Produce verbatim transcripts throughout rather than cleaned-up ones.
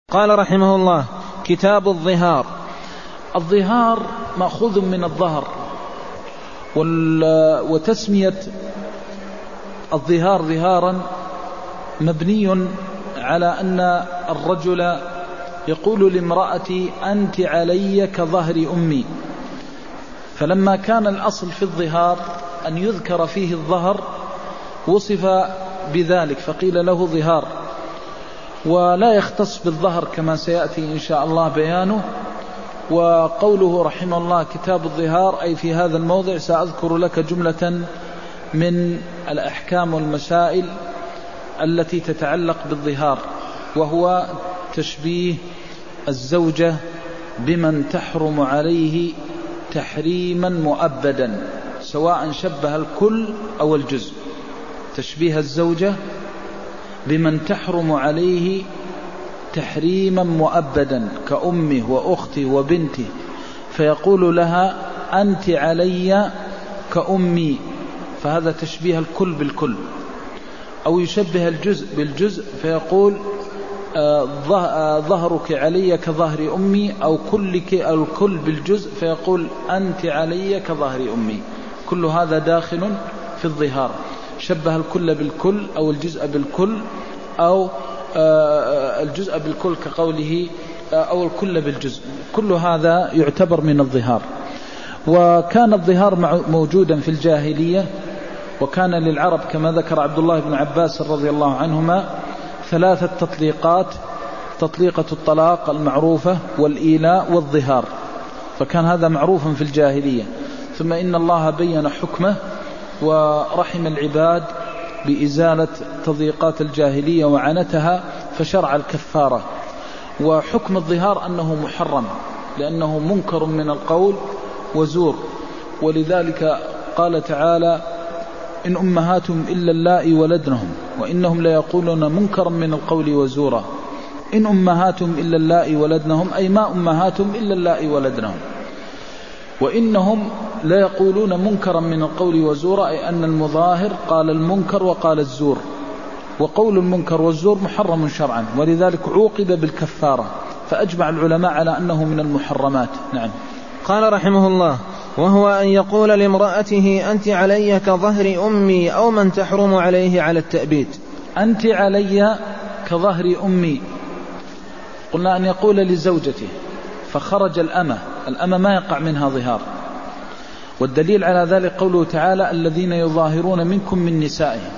قال رحمه الله: كتاب الظهار. الظهار مأخوذ من الظهر، وتسمية الظهار ظهارا مبني على أن الرجل يقول لامرأتي: أنت علي كظهر أمي. فلما كان الأصل في الظهار أن يذكر فيه الظهر وصف بذلك فقيل له ظهار، ولا يختص بالظهر كما سيأتي إن شاء الله بيانه. وقوله رحمه الله كتاب الظهار أي في هذا الموضع سأذكر لك جملة من الأحكام والمسائل التي تتعلق بالظهار، وهو تشبيه الزوجة بمن تحرم عليه تحريما مؤبدا، سواء شبه الكل أو الجزء. تشبيه الزوجة بمن تحرم عليه تحريما مؤبدا كأمه وأخته وبنته، فيقول لها: أنت علي كأمي، فهذا تشبيه الكل بالكل. أو يشبه الجزء بالجزء فيقول: ظهرك علي كظهر أمي، أو كلك الكل بالجزء فيقول: أنت علي كظهر أمي. كل هذا داخل في الظهار، شبه الكل بالكل أو الجزء بالكل، أو الجزء بالكل كقوله أو الكل بالجزء. كل هذا يعتبر من الظهار. وكان الظهار موجودا في الجاهلية، وكان للعرب كما ذكر عبد الله بن عباس رضي الله عنهما ثلاثة تطليقات: تطليقة الطلاق المعروفة والإيلاء والظهار، فكان هذا معروفا في الجاهلية. ثم إن الله بين حكمه ورحم العباد بإزالة تضييقات الجاهلية وعنتها، فشرع الكفارة. وحكم الظهار أنه محرم لأنه منكر من القول وزور، ولذلك قال تعالى: إن أمهاتهم إلا اللائي ولدنهم وإنهم ليقولون منكرا من القول وزورا. إن أمهاتهم إلا اللائي ولدنهم أي ما أمهاتهم إلا اللائي ولدنهم، وإنهم لا يقولون منكرا من القول وزورا، أي أن المظاهر قال المنكر وقال الزور، وقول المنكر والزور محرم شرعا، ولذلك عوقب بالكفارة. فأجمع العلماء على أنه من المحرمات. نعم. قال رحمه الله: وهو أن يقول لامرأته: أنت علي كظهر أمي، أو من تحرم عليه على التأبيد. أنت علي كظهر أمي، قلنا أن يقول لزوجته، فخرج الأمة. الأمة ما يقع منها ظهار، والدليل على ذلك قوله تعالى: الذين يظاهرون منكم من نسائهم.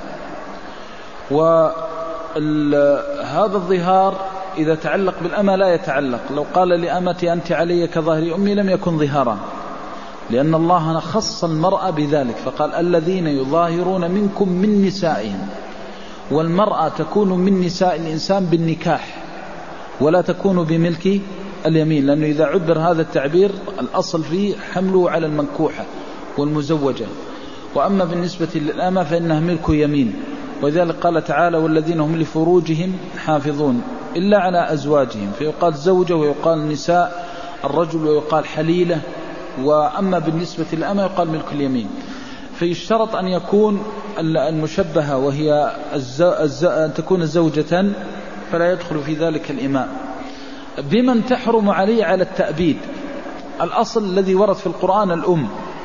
وهذا الظهار إذا تعلق بالأمة لا يتعلق. لو قال لأمتي: أنت علي كظهر أمي، لم يكن ظهارا، لأن الله خص المرأة بذلك فقال: الذين يظاهرون منكم من نسائهم. والمرأة تكون من نساء الإنسان بالنكاح، ولا تكون بملك اليمين، لأنه إذا عبر هذا التعبير الأصل فيه حمله على المنكوحة والمزوجة. وأما بالنسبة للأمة فإنها ملك يمين، وذلك قال تعالى: والذين هم لفروجهم حافظون إلا على أزواجهم، فيقال زوجة ويقال نساء الرجل ويقال حليلة. وأما بالنسبة للأمة يقال ملك اليمين. فيشترط أن يكون المشبهة وهي الز... الز... أن تكون زوجة، فلا يدخل في ذلك الإماء. بمن تحرم عليه على التأبيد، الأصل الذي ورد في القرآن الأم،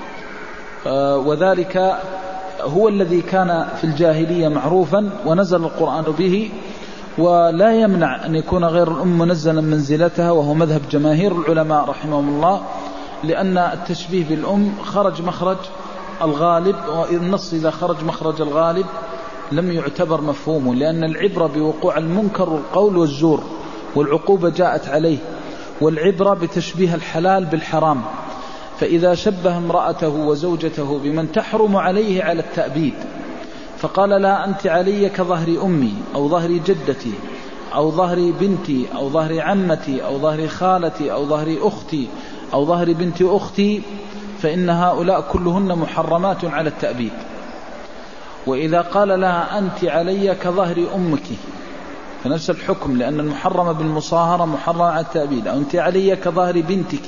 وذلك هو الذي كان في الجاهلية معروفا ونزل القرآن به، ولا يمنع أن يكون غير الأم منزلا منزلتها، وهو مذهب جماهير العلماء رحمهم الله، لأن التشبيه بالأم خرج مخرج الغالب، والنص إذا خرج مخرج الغالب لم يعتبر مفهومه، لأن العبرة بوقوع المنكر والقول والزور، والعقوبة جاءت عليه، والعبرة بتشبيه الحلال بالحرام. فإذا شبه امرأته وزوجته بمن تحرم عليه على التأبيد، فقال لها: أنت علي كظهر أمي، أو ظهر جدتي، أو ظهر بنتي، أو ظهر عمتي، أو ظهر خالتي، أو ظهر أختي، أو ظهر بنت أختي، فإن هؤلاء كلهن محرمات على التأبيد. وإذا قال لها: أنت علي كظهر أمك، فنفس الحكم، لأن المحرم بالمصاهرة محرم على التأبيد. أو أنت علي كظهر بنتك،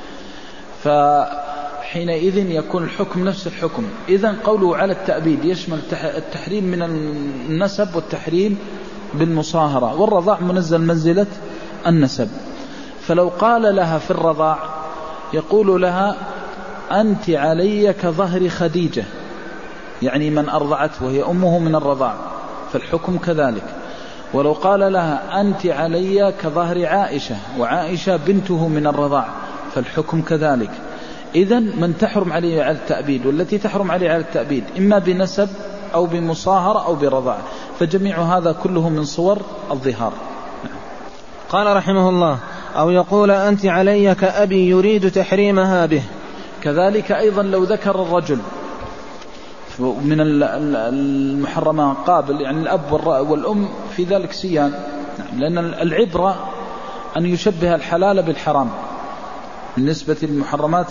فحينئذ يكون الحكم نفس الحكم. إذن قوله على التأبيد يشمل التحريم من النسب والتحريم بالمصاهرة، والرضاع منزل منزلة النسب. فلو قال لها في الرضاع يقول لها أنت علي كظهر خديجة، يعني من أرضعته وهي أمه من الرضاع، فالحكم كذلك. ولو قال لها أنت علي كظهر عائشة وعائشة بنته من الرضاع، فالحكم كذلك. إذن من تحرم عليه على التأبيد والتي تحرم عليه على التأبيد إما بنسب أو بمصاهرة أو برضاع، فجميع هذا كله من صور الظهار. قال رحمه الله: أو يقول أنت علي كأبي يريد تحريمها به. كذلك أيضا لو ذكر الرجل من المحرمات قابل، يعني الأب والأم في ذلك سيان، لأن العبرة أن يشبه الحلال بالحرام بالنسبة للمحرمات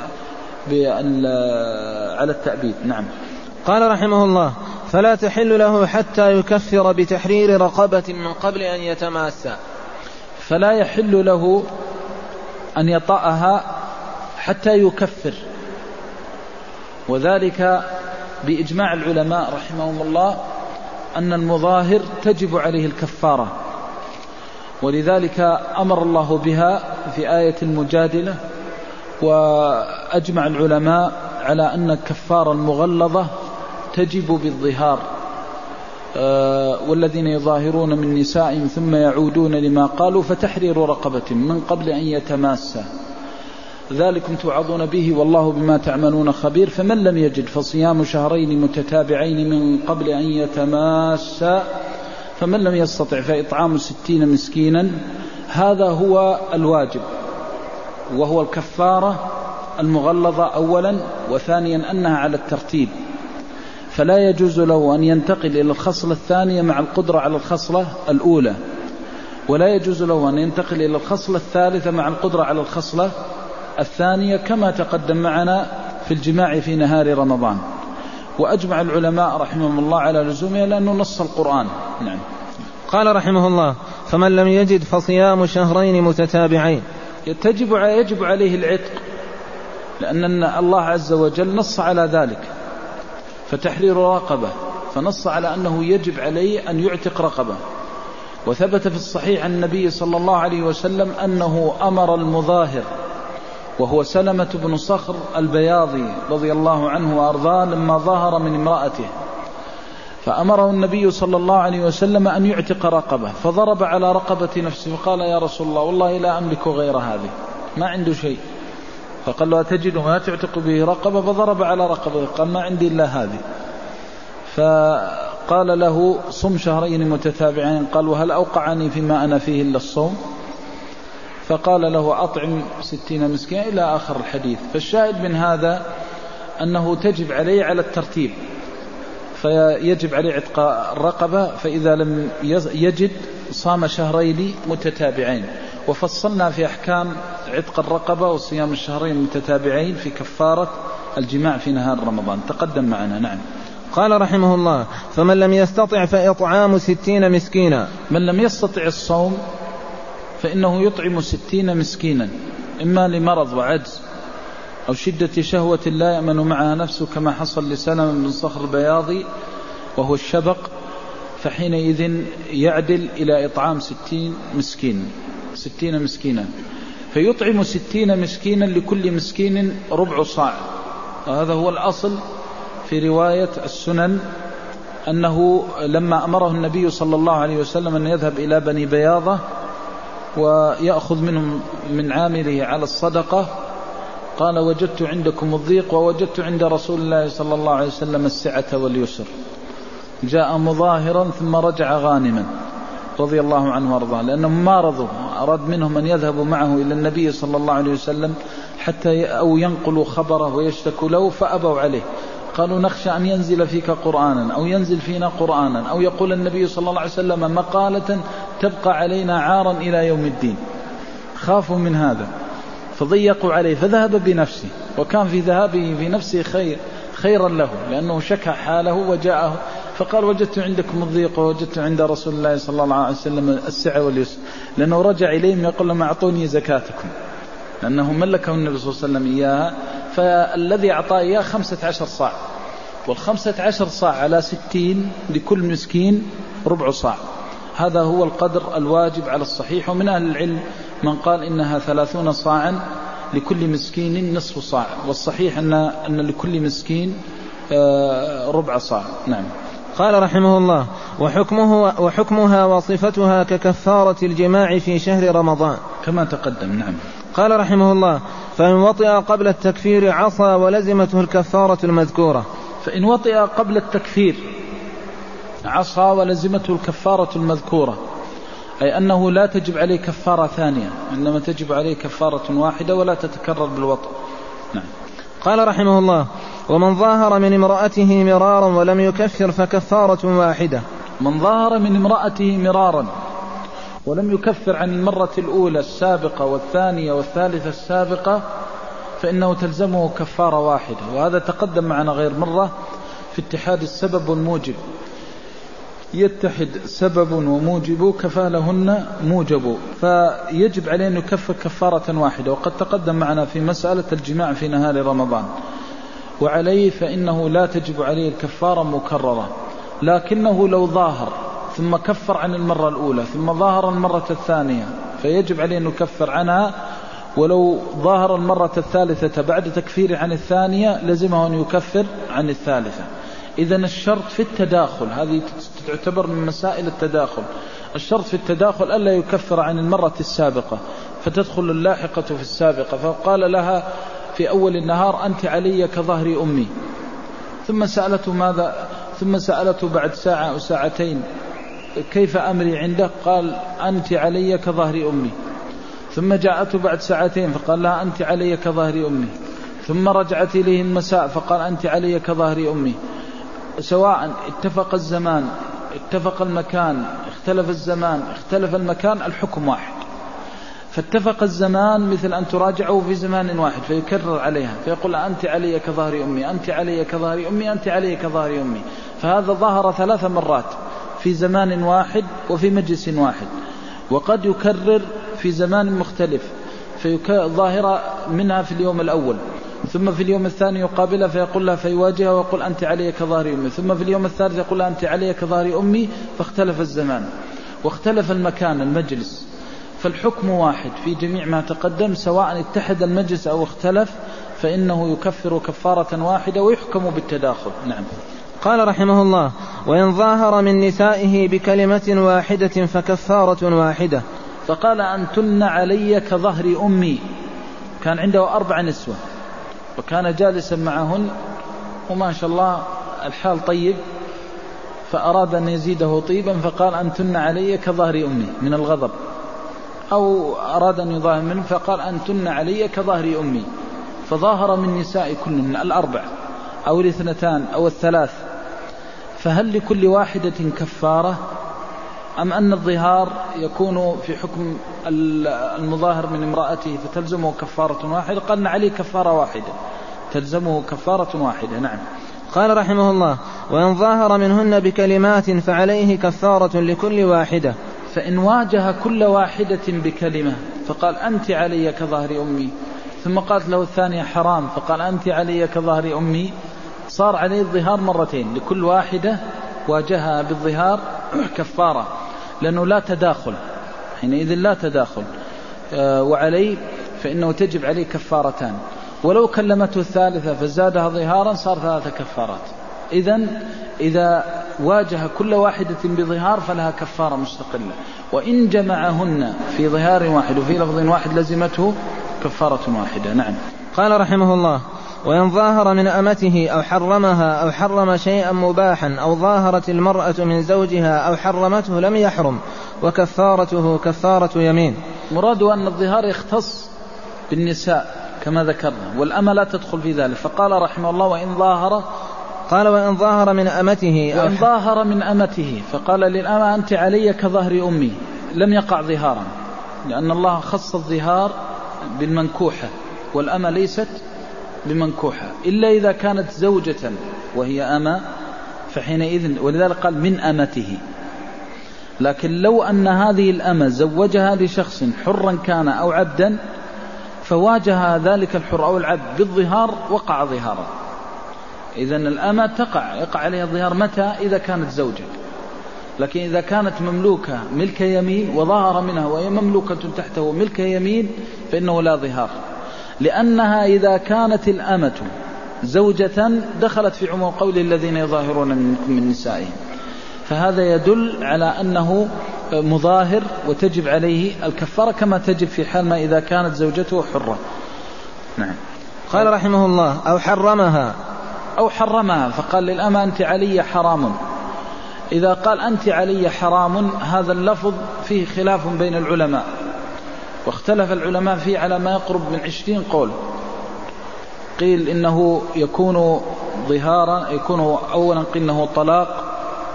على التأبيد. نعم. قال رحمه الله: فلا تحل له حتى يكفر بتحرير رقبة من قبل أن يتماسى. فلا يحل له أن يطأها حتى يكفر، وذلك بإجماع العلماء رحمهم الله أن المظاهر تجب عليه الكفارة، ولذلك أمر الله بها في آية المجادلة. وأجمع العلماء على أن الكفارة المغلظة تجب بالظهار. أه والذين يظاهرون من نسائهم ثم يعودون لما قالوا فتحرير رقبة من قبل أن يتماسى، ذلكم توعظون به والله بما تعملون خبير. فمن لم يجد فصيام شهرين متتابعين من قبل أن يتماسى، فمن لم يستطع فإطعام ستين مسكينا. هذا هو الواجب، وهو الكفارة المغلظة أولا، وثانيا أنها على الترتيب، فلا يجوز له أن ينتقل إلى الخصلة الثانية مع القدرة على الخصلة الأولى، ولا يجوز له أن ينتقل إلى الخصلة الثالثة مع القدرة على الخصلة الثانية، كما تقدم معنا في الجماع في نهار رمضان. وأجمع العلماء رحمهم الله على لزومه لأنه نص القرآن. نعم. قال رحمه الله: فمن لم يجد فصيام شهرين متتابعين. يجب يجب عليه العتق، لأن الله عز وجل نص على ذلك، فتحرير رقبة، فنص على أنه يجب عليه أن يعتق رقبة. وثبت في الصحيح عن النبي صلى الله عليه وسلم أنه أمر المظاهر، وهو سلمة بن صخر البياضي رضي الله عنه وأرضاه، لما ظاهر من امرأته، فأمره النبي صلى الله عليه وسلم أن يعتق رقبة، فضرب على رقبة نفسه وقال: يا رسول الله والله لا أملك غير هذه، ما عنده شيء. فقال له: أتجد ما تعتق به رقبة؟ فضرب على رقبة قال: ما عندي إلا هذه. فقال له: صم شهرين متتابعين. قال: وهل أوقعني فيما أنا فيه إلا الصوم؟ فقال له: أطعم ستين مسكين إلى آخر الحديث. فالشاهد من هذا أنه تجب عليه على الترتيب، فيجب عليه عتق الرقبة، فإذا لم يجد صام شهرين متتابعين. وفصلنا في أحكام عتق الرقبة وصيام الشهرين المتتابعين في كفارة الجماع في نهار رمضان، تقدم معنا. نعم. قال رحمه الله: فمن لم يستطع فإطعام ستين مسكينا. من لم يستطع الصوم فإنه يطعم ستين مسكينا، إما لمرض وعجز أو شدة شهوة لا يأمن معها نفسه، كما حصل لسلمة بن صخر البياضي وهو الشبق، فحينئذ يعدل إلى إطعام ستين مسكين ستين مسكينا، فيطعم ستين مسكينا لكل مسكين ربع صاع. وهذا هو الأصل في رواية السنن، أنه لما أمره النبي صلى الله عليه وسلم أن يذهب إلى بني بياضة ويأخذ منهم من عامله على الصدقة، قال: وجدت عندكم الضيق ووجدت عند رسول الله صلى الله عليه وسلم السعة واليسر. جاء مظاهرا ثم رجع غانما رضي الله عنه وارضاه، لأنهم ما رضوا، أراد منهم أن يذهبوا معه إلى النبي صلى الله عليه وسلم حتى أو ينقلوا خبره ويشتكوا له، فأبوا عليه، قالوا: نخشى أن ينزل فيك قرآنا أو ينزل فينا قرآنا أو يقول النبي صلى الله عليه وسلم مقالة تبقى علينا عارا إلى يوم الدين. خافوا من هذا فضيقوا عليه، فذهب بنفسه، وكان في ذهابه بنفسه خير خيرا له، لأنه شكى حاله وجاءه فقال: وجدت عندكم الضيق ووجدت عند رسول الله صلى الله عليه وسلم السعة واليسر، لأنه رجع إليهم يقول لهم: أعطوني زكاتكم، لأنه ملكه النبي صلى الله عليه وسلم إياها. فالذي أعطاه إياه خمسة عشر صاع، والخمسة عشر صاع على ستين لكل مسكين ربع صاع، هذا هو القدر الواجب على الصحيح. ومن أهل العلم من قال إنها ثلاثون صاعا لكل مسكين نصف صاع، والصحيح أن, أن لكل مسكين ربع صاع. نعم. قال رحمه الله: وحكمه وحكمها وصفتها ككفارة الجماع في شهر رمضان كما تقدم. نعم. قال رحمه الله: فإن وطئ قبل التكفير عصى ولزمته الكفارة المذكورة. فإن وطئ قبل التكفير عصى ولزمته الكفارة المذكورة، أي أنه لا تجب عليه كفارة ثانية، إنما تجب عليه كفارة واحدة ولا تتكرر بالوطء. نعم. قال رحمه الله: ومن ظاهر من امرأته مرارا ولم يكفر فكفارة واحدة. من ظاهر من امرأته مرارا ولم يكفر عن المرة الأولى السابقة والثانية والثالثة السابقة فإنه تلزمه كفارة واحدة، وهذا تقدم معنا غير مرة في اتحاد السبب والموجب. يتحد سبب وموجب كفى لهن موجب، فيجب عليه أن يكفر كفارة واحدة، وقد تقدم معنا في مسألة الجماع في نهار رمضان. وعليه فإنه لا تجب عليه الكفارة مكررة، لكنه لو ظاهر ثم كفر عن المرة الأولى ثم ظاهر المرة الثانية فيجب عليه أن يكفر عنها، ولو ظاهر المرة الثالثة بعد تكفير عن الثانية لزمه أن يكفر عن الثالثة. إذن الشرط في التداخل، هذه تعتبر من مسائل التداخل، الشرط في التداخل ألا يكفر عن المرة السابقة فتدخل اللاحقة في السابقة. فقال لها في أول النهار: أنت علي كظهر أمي. ثم سألته ماذا ثم سألته بعد ساعة أو ساعتين: كيف أمري عندك؟ قال: أنت علي كظهر أمي. ثم جاءته بعد ساعتين فقال لها: أنت علي كظهر أمي. ثم رجعت إليه المساء فقال: أنت علي كظهر أمي. سواء اتفق الزمان اتفق المكان اختلف الزمان اختلف المكان، الحكم واحد. فاتفق الزمان مثل أن تراجعه في زمان واحد فيكرر عليها فيقول: أنت علي كظهر أمي، أنت علي كظهر أمي، أنت علي كظهر أمي. فهذا ظهر ثلاث مرات في زمان واحد وفي مجلس واحد، وقد يكرر في زمان مختلف فيظاهر منها في اليوم الأول، ثم في اليوم الثاني يقابلها فيقول لها فيواجهها ويقول: أنت علي كظهر أمي. ثم في اليوم الثالث يقول لها: أنت علي كظهر أمي. فاختلف الزمان واختلف المكان المجلس، فالحكم واحد في جميع ما تقدم، سواء اتحد المجلس أو اختلف فإنه يكفر كفارة واحدة ويحكم بالتداخل. نعم. قال رحمه الله: وإن ظاهر من نسائه بكلمة واحدة فكفارة واحدة. فقال: أنتن علي كظهر أمي. كان عنده أربع نسوة وكان جالسا معهن وما شاء الله الحال طيب، فأراد أن يزيده طيبا فقال: أنتن علي كظهر أمي من الغضب، أو أراد أن يظاهر منه فقال: أنتن علي كظهر أمي. فظاهر من نساء كلهن الأربع أو الاثنتان أو الثلاث، فهل لكل واحدة كفارة أم أن الظهار يكون في حكم المظاهر من امرأته فتلزمه كفارة واحدة؟ قال: عليه كفارة واحدة، تلزمه كفارة واحدة. نعم. قال رحمه الله: وإن ظاهر منهن بكلمات فعليه كفارة لكل واحدة. فإن واجه كل واحدة بكلمة فقال: أنت علي كظهر أمي، ثم قالت له الثانية حرام فقال: أنت علي كظهر أمي، صار عليه الظهار مرتين، لكل واحدة واجهها بالظهار كفارة، لأنه لا تداخل حينئذ لا تداخل، وعليه فإنه تجب عليه كفارتان. ولو كلمته الثالثة فزادها ظهارا صار ثلاثة كفارات. إذن إذا واجه كل واحدة بظهار فلها كفارة مستقلة، وإن جمعهن في ظهار واحد وفي لفظ واحد لزمته كفارة واحدة. نعم. قال رحمه الله: وإن ظاهر من أمته أو حرمها أو حرم شيئا مباحا أو ظاهرت المرأة من زوجها أو حرمته لم يحرم، وكفارته كفارة يمين. مراد أن الظهار يختص بالنساء كما ذكرنا، والأمة لا تدخل في ذلك. فقال رحمه الله: وإن ظاهر قال وإن ظاهر من أمته وإن ظاهر من أمته فقال للأمة: أنت علي كظهر أمي، لم يقع ظهارا، لأن الله خص الظهار بالمنكوحة، والأمة ليست بمنكوحة إلا إذا كانت زوجة وهي أمة، فحينئذ ولذلك قال من أمته. لكن لو أن هذه الأمة زوجها لشخص حرا كان أو عبدا فواجه ذلك الحر أو العبد بالظهار وقع ظهارا. إذن الأمة تقع يقع عليها الظهار متى؟ إذا كانت زوجة. لكن إذا كانت مملوكة ملك يمين وظهر منها وهي مملوكة تحته ملك يمين فإنه لا ظهار، لأنها إذا كانت الأمة زوجة دخلت في عموم قول الذين يظاهرون منكم من نسائهم، فهذا يدل على أنه مظاهر وتجب عليه الكفارة كما تجب في حال ما إذا كانت زوجته حرة. نعم. قال رحمه الله: أو حرمها أو حرمها فقال للأمة أنت علي حرام. إذا قال أنت علي حرام هذا اللفظ فيه خلاف بين العلماء، واختلف العلماء فيه على ما يقرب من عشرين قول. قيل إنه يكون ظهارا، يكون أولا قيل إنه طلاق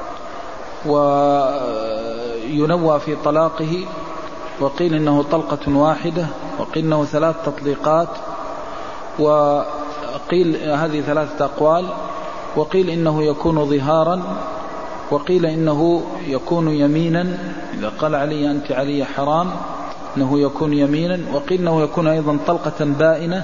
وينوى في طلاقه، وقيل إنه طلقة واحدة، وقيل إنه ثلاث تطليقات، وقيل هذه ثلاثة أقوال، وقيل إنه يكون ظهارا، وقيل إنه يكون يمينا إذا قال علي أنت علي حرام إنه يكون يمينا، وقيل إنه يكون أيضا طلقة بائنة،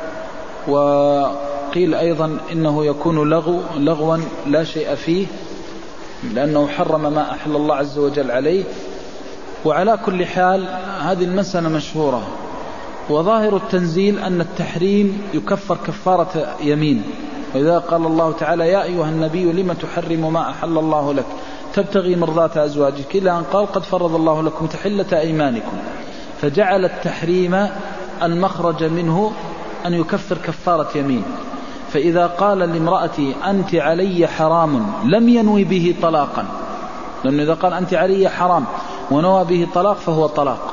وقيل أيضا إنه يكون لغو لغوا لا شيء فيه لأنه حرم ما أحل الله عز وجل عليه. وعلى كل حال هذه المسألة مشهورة، وظاهر التنزيل أن التحريم يكفر كفارة يمين. وإذا قال الله تعالى: يا أيها النبي لم تحرم ما أحل الله لك تبتغي مرضات أزواجك، إلى أن قال: قد فرض الله لكم تحلة أيمانكم، فجعل التحريم المخرج منه أن يكفر كفارة يمين. فإذا قال لامرأتي أنت علي حرام لم ينوي به طلاقا، لأنه إذا قال أنت علي حرام ونوى به طلاق فهو طلاق.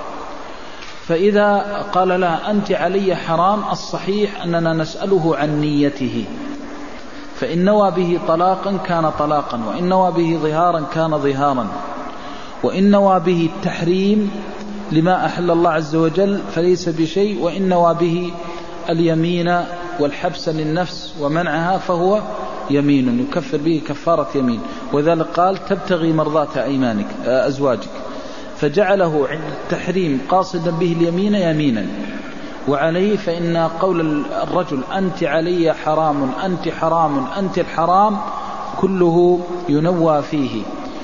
فإذا قال لها أنت علي حرام الصحيح أننا نسأله عن نيته، فإن نوى به طلاقا كان طلاقا، وإن نوى به ظهارا كان ظهارا، وإن نوى به التحريم لما أحل الله عز وجل فليس بشيء، وإن نوى به اليمين والحبس للنفس ومنعها فهو يمين يكفر به كفارة يمين. وذلك قال: تبتغي مرضات أيمانك أزواجك، فجعله عند التحريم قاصدا به اليمين يمينا. وعليه فإن قول الرجل أنت علي حرام أنت حرام أنت الحرام كله ينوى فيه.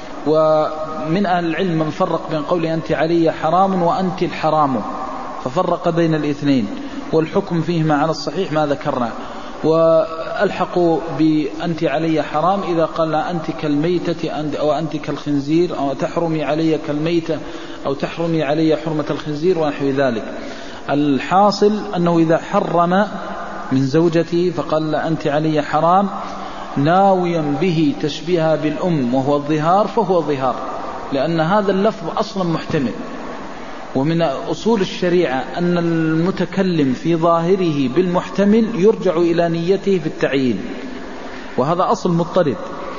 ومن أهل العلم من فرق بين قول أنت علي حرام وأنت الحرام، ففرق بين الاثنين، والحكم فيهما على الصحيح ما ذكرنا. وألحقوا بأنت علي حرام إذا قال أنت كالميتة أو أنت كالخنزير، أو تحرمي علي كالميتة أو تحرمي علي حرمة الخنزير ونحو ذلك. الحاصل أنه إذا حرم من زوجته فقال أنت علي حرام ناويا به تشبيها بالأم وهو الظهار فهو ظهار، لأن هذا اللفظ أصلا محتمل. ومن أصول الشريعة أن المتكلم في ظاهره بالمحتمل يرجع إلى نيته في التعيين، وهذا أصل مضطرد.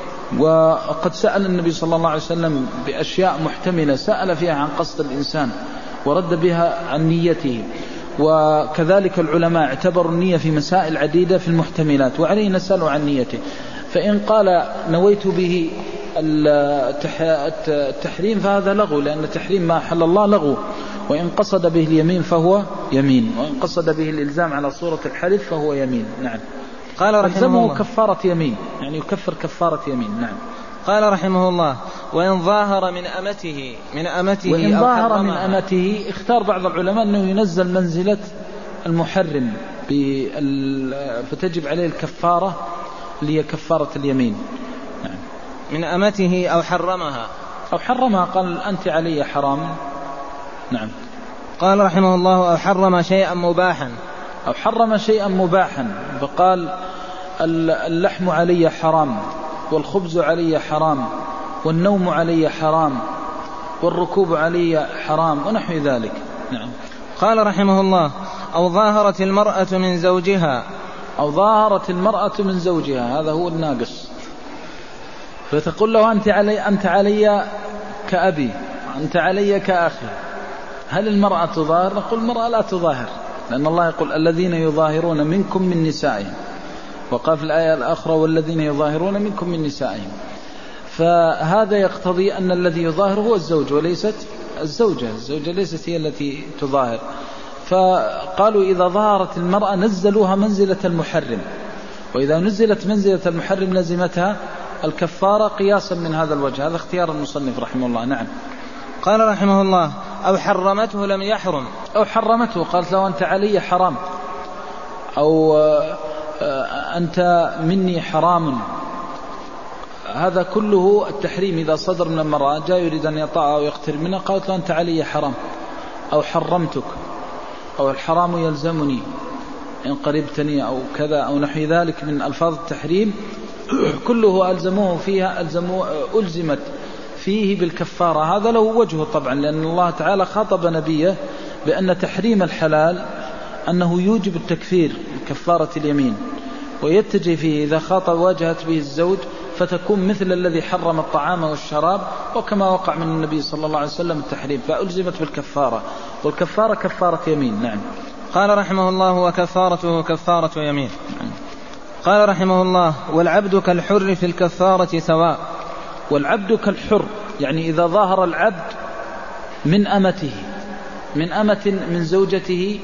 وقد سأل النبي صلى الله عليه وسلم بأشياء محتملة سأل فيها عن قصد الإنسان ورد بها عن نيته، وكذلك العلماء اعتبروا النية في مسائل عديدة في المحتملات، وعليه نسأل عن نيته. فإن قال نويت به التحريم فهذا لغو، لأن التحريم ما حل الله لغو، وإن قصد به اليمين فهو يمين، وإن قصد به الإلزام على صورة الحلف فهو يمين. نعم. قال رحمه الله: كفارة يمين، يعني يكفر كفارة يمين. نعم. قال رحمه الله: وإن ظاهر من أمته من أمته وإن ظاهر من أمته اختار بعض العلماء أنه ينزل منزلة المحرم، فتجب عليه الكفارة اللي هي كفارة اليمين. نعم. من أمته أو حرمها أو حرمها قال أنت علي حرام. نعم. قال رحمه الله: أو حرم شيئا مباحا أو حرم شيئا مباحا فقال اللحم علي حرام، والخبز علي حرام، والنوم علي حرام، والركوب علي حرام ونحو ذلك. نعم. قال رحمه الله: أو ظاهرت المرأة من زوجها أو ظاهرت المرأة من زوجها، هذا هو الناقص. فتقول له أنت علي, أنت علي كأبي، أنت علي كأخي. هل المرأة تظاهر؟ نقول المرأة لا تظاهر، لأن الله يقول الذين يظاهرون منكم من نسائهم، وقال في الآية الأخرى والذين يظاهرون منكم من نسائهم. فهذا يقتضي أن الذي يظاهر هو الزوج وليست الزوجة، الزوجة ليست هي التي تظاهر. فقالوا إذا ظهرت المرأة نزلوها منزلة المحرم، وإذا نزلت منزلة المحرم لزمتها الكفارة قياسا من هذا الوجه. هذا اختيار المصنف رحمه الله. نعم. قال رحمه الله: أو حرمته لم يحرم. أو حرمته، قالت له أنت علي حرام، أو أنت مني حرام. هذا كله التحريم إذا صدر من المرأة، جاء يريد أن يطأ أو يقترب منها، قالت له أنت علي حرام أو حرمتك، أو الحرام يلزمني إن قربتني أو كذا أو نحو ذلك من ألفاظ التحريم، كله ألزموه فيها ألزموا ألزمت فيه بالكفارة. هذا له وجهه طبعا، لأن الله تعالى خاطب نبيه بأن تحريم الحلال أنه يوجب التكفير كفارة اليمين، ويتجي فيه إذا خاطب واجهت به الزوج فتكون مثل الذي حرم الطعام والشراب، وكما وقع من النبي صلى الله عليه وسلم التحريم، فألزمت بالكفارة، والكفارة كفارة يمين. نعم. قال رحمه الله: وكفارته كفارة يمين. قال رحمه الله: والعبد كالحر في الكفارة سواء. والعبد كالحر يعني إذا ظاهر العبد من أمته، من أمة من زوجته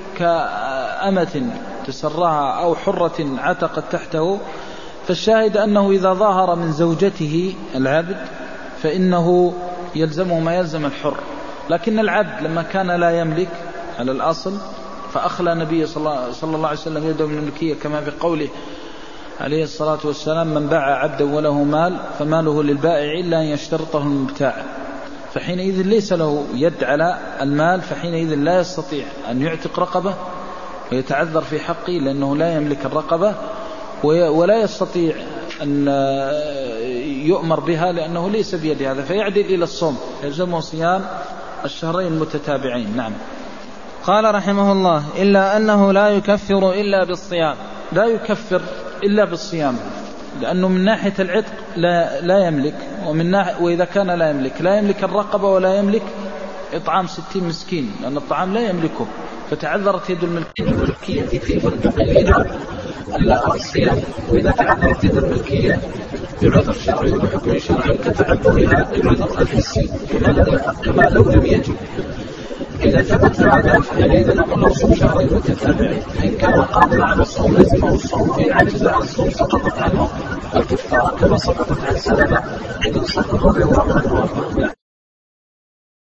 كأمة تسرها أو حرة عتقت تحته، فالشاهد أنه إذا ظاهر من زوجته العبد فإنه يلزمه ما يلزم الحر. لكن العبد لما كان لا يملك على الأصل، فأخلى النبي صلى الله عليه وسلم يده من الملكية كما في قوله عليه الصلاة والسلام: من باع عبدا وله مال فماله للبائع إلا أن يشترطه المبتاع. فحينئذ ليس له يد على المال، فحينئذ لا يستطيع أن يعتق رقبة ويتعذر في حقه لأنه لا يملك الرقبة، ولا يستطيع أن يؤمر بها لأنه ليس بيد هذا، فيعدل إلى الصوم، يلزمه صيام الشهرين المتتابعين. نعم. قال رحمه الله: إلا أنه لا يكفر إلا بالصيام. لا يكفر إلا بالصيام، لأنه من ناحية العتق لا, لا يملك، ومن ناحية وإذا كان لا يملك لا يملك الرقبة ولا يملك إطعام ستين مسكين، لأن الطعام لا يملكه، فتعذرت يد الملكية في فرق إلا الصيام. وإذا تعذرت يد الملكية بعذر شرعي وحكم شرعي كتعذرها بعذر الحسي كما لو لم يجب. إذا ثبت هذا فإذا نقول له صوم شهرين متتابعين، فإن كان قادرا على الصوم لزمه الصوم، فإن عجز عن الصوم سقطت عنه الكفارة كما سقطت عن سلمة عند صدر رضي الله عنه.